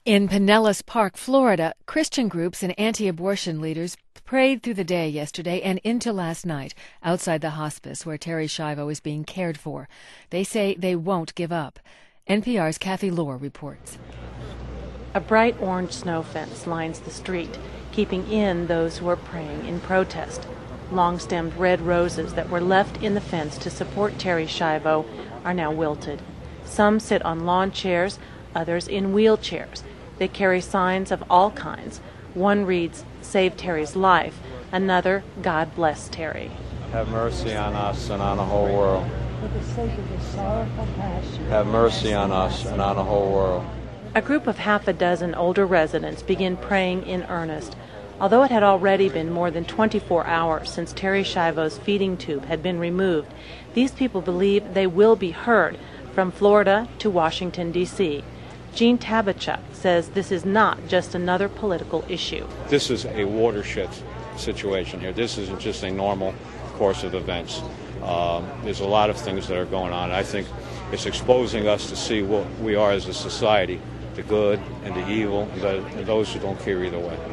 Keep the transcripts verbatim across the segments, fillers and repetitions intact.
In Pinellas Park, Florida, Christian groups and anti-abortion leaders prayed through the day yesterday and into last night outside the hospice where Terri Schiavo is being cared for. They say they won't give up. N P R's Kathy Lohr reports. A bright orange snow fence lines the street, keeping in those who are praying in protest. Long-stemmed red roses that were left in the fence to support Terri Schiavo are now wilted. Some sit on lawn chairs, others in wheelchairs. They carry signs of all kinds. One reads, "Save Terri's life." Another, "God bless Terri." Have mercy on us and on the whole world. For the sake of the sorrowful passion. Have mercy on us and on the whole world. A group of half a dozen older residents begin praying in earnest. Although it had already been more than twenty-four hours since Terri Schiavo's feeding tube had been removed, these people believe they will be heard from Florida to Washington, D C Gene Tabachuk says this is not just another political issue. This is a watershed situation here. This isn't just a normal course of events. Um, there's a lot of things that are going on. I think it's exposing us to see what we are as a society, the good and the evil, and, the, and those who don't care either way.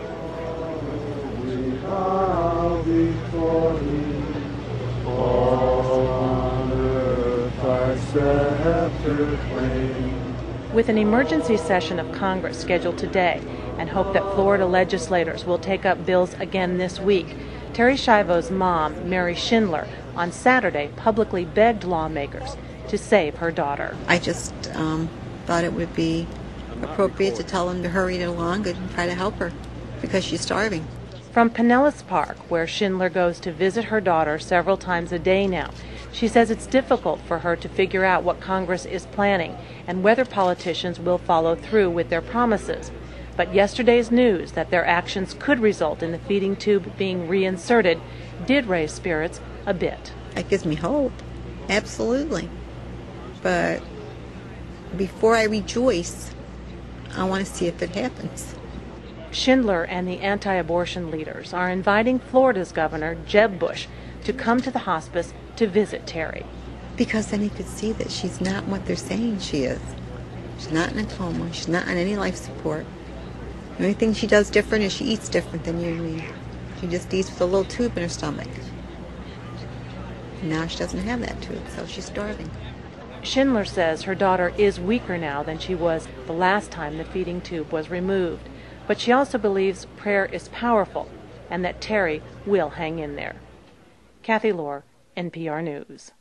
We bow before thee, all on earth thy scepter claim. With an emergency session of Congress scheduled today and hope that Florida legislators will take up bills again this week, Terri Schiavo's mom, Mary Schindler, on Saturday publicly begged lawmakers to save her daughter. I just um, thought it would be appropriate to tell them to hurry it along and try to help her because she's starving. From Pinellas Park, where Schindler goes to visit her daughter several times a day now, she says it's difficult for her to figure out what Congress is planning and whether politicians will follow through with their promises. But yesterday's news that their actions could result in the feeding tube being reinserted did raise spirits a bit. That gives me hope, absolutely. But before I rejoice, I want to see if it happens. Schindler and the anti-abortion leaders are inviting Florida's Governor, Jeb Bush, to come to the hospice to visit Terri. Because then he could see that she's not what they're saying she is. She's not in a coma. She's not on any life support. The only thing she does different is she eats different than you and me. She just eats with a little tube in her stomach. And now she doesn't have that tube, so she's starving. Schindler says her daughter is weaker now than she was the last time the feeding tube was removed. But she also believes prayer is powerful and that Terri will hang in there. Kathy Lohr, N P R News.